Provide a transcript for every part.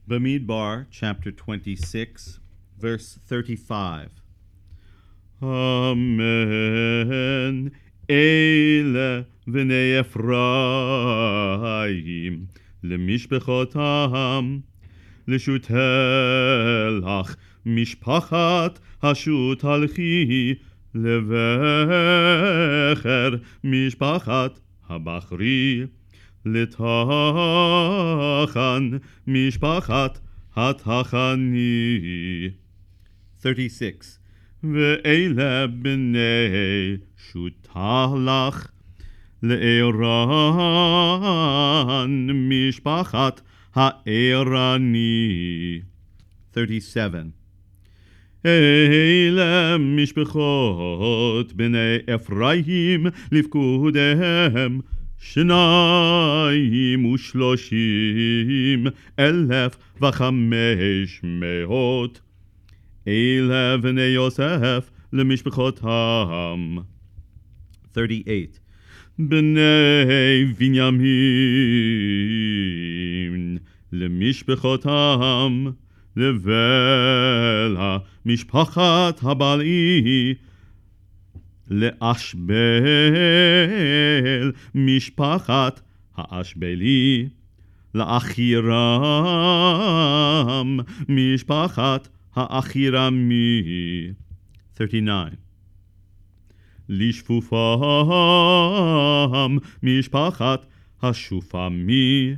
Bamidbar, chapter 26, verse 35. Amen. Eile v'nei Ephraim, le'mishpechotam, לשותלך משפחת השותלכי לבכר משפחת הבחרי לתחן משפחת התחני. 36. ואלה בני שותלך לארן משפחת הארני. 37. אלה משפחות בני אפרים לפקודיהם 32,500. אלה בני יוסף למשפחותם. 38. בני בנימין למשפחותם לבלה משפחת הבלעי לאשבל משפחת האשבלי לאחירם משפחת האחירמי. 39. לשפופם משפחת השופמי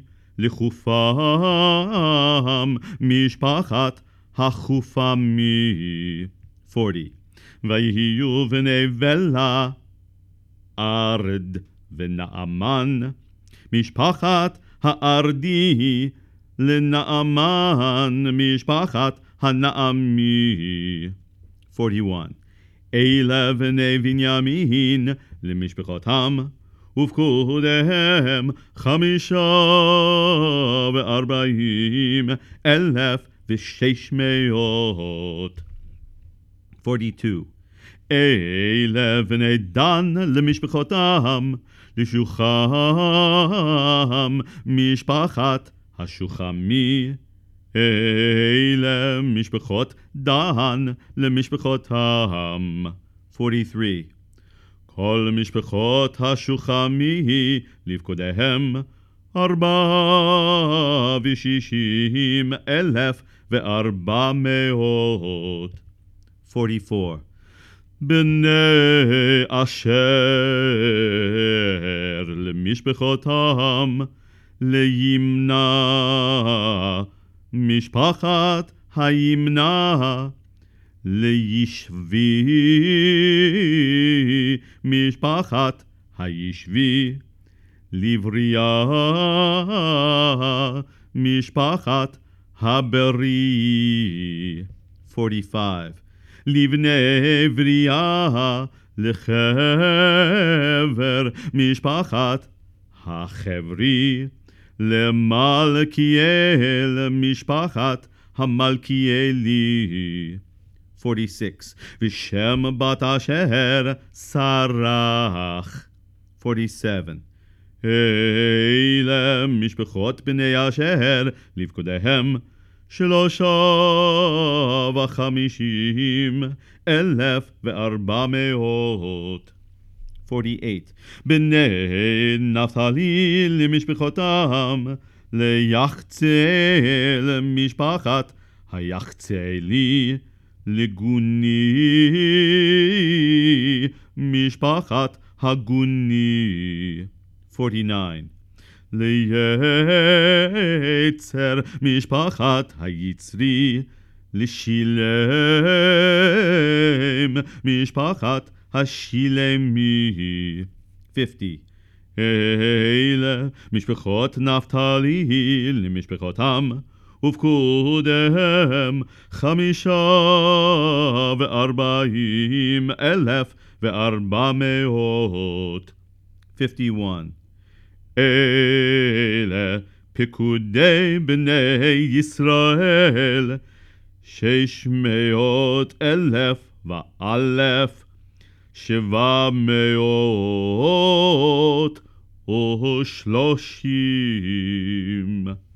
לחופם משפחת החופמי. 40. ויהיו בני בלה ארד ונעמן משפחת הארדי לנעמן משפחת הנעמי. 41. אלה בני בנימין למשפחותם ופקודיהם 45,600. 42. אלה בני דן למשפחותם לשוחם משפחת השוחמי. אלה משפחות דן למשפחותם. 43. כל משפחות השוחמי לפקודיהם 64,400. 44. בני אשר למשפחותם לימנע משפחת הימנע לישבי משפחת הישבי לבריה משפחת הברי. 45. לבני בריה לחבר משפחת החברי למלכיאל משפחת המלכיאלי. 46. ושם בת אשר שרח. 47. אלה משפחות בני אשר לפקודיהם 53,400. 48. בני נפתלי למשפחותם ליחצל משפחת היחצלי לגוני משפחת הגוני. 49. ליצר משפחת היצרי לשילם משפחת השילמי. 50. אלה משפחות נפתלי למשפחותם ופקודיהם 45,400. 51. אלה פקודי בני ישראל 600,000 730.